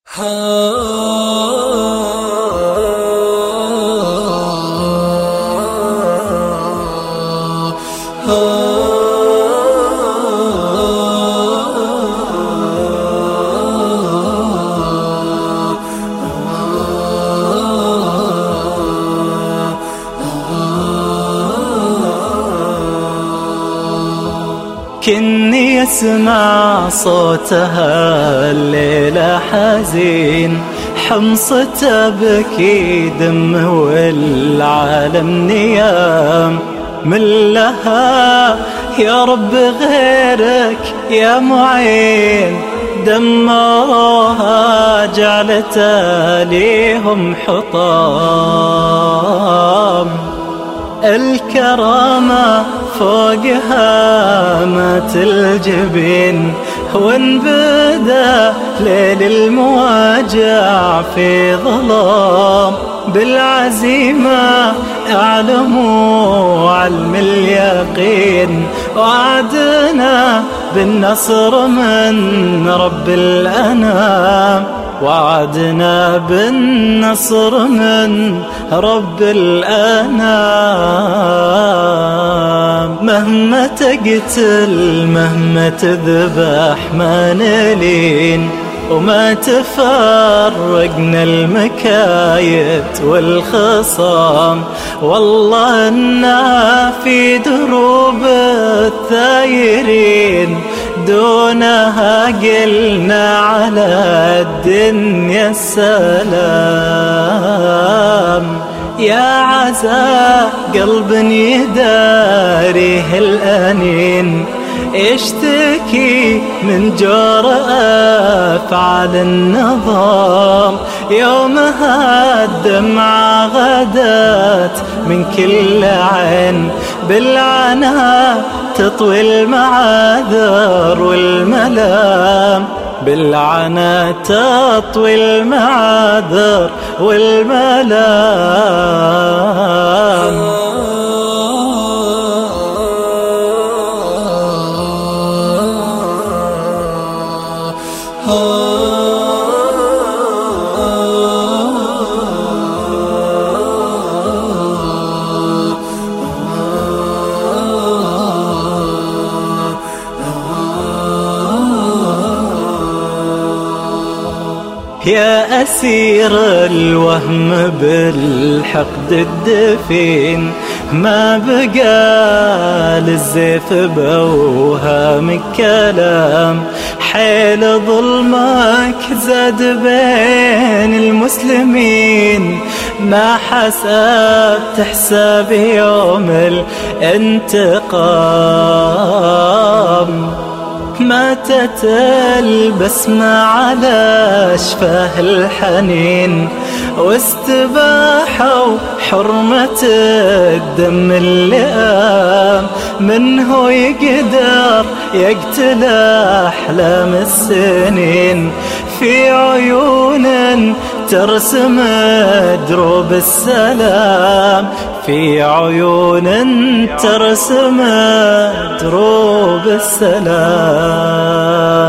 كني أسمع صوتها الليلة حزين، حمصته بكي دم والعالم نيام. من لها يا رب غيرك يا معين، دمروها جعلت ليهم حطام. الكرامة فوقها مات الجبين، وانبدا ليل المواجع في ظلام. بالعزيمة اعلموا علم اليقين، وعدنا بالنصر من رب الأنام. وعدنا بالنصر من رب الأنام. مهما تقتل مهما تذبح ما نلين، وما تفرقنا المكايد والخصام. والله إنا في دروب الثايرين، دونها قلنا على الدنيا السلام. يا عزاء قلب يداريه الأنين، يشتكي من جور أفعال النظام. يومها الدمعة غدت من كل عين، بالعنا تطوي المعاذر والملام. بالعنا تطوي المعاذر والملام. يا أسير الوهم بالحقد الدفين، ما بقى للزيف بوهام كلام. حيل ظلمك زاد بين المسلمين، ما حسبت حساب يوم الانتقام. ماتت البسمة على شفاه الحنين، واستباحوا حرمة الدم اللئام. منه يقدر يقتل أحلام السنين، في عيون ترسم دروب السلام. في عيون ترسم دروب السلام.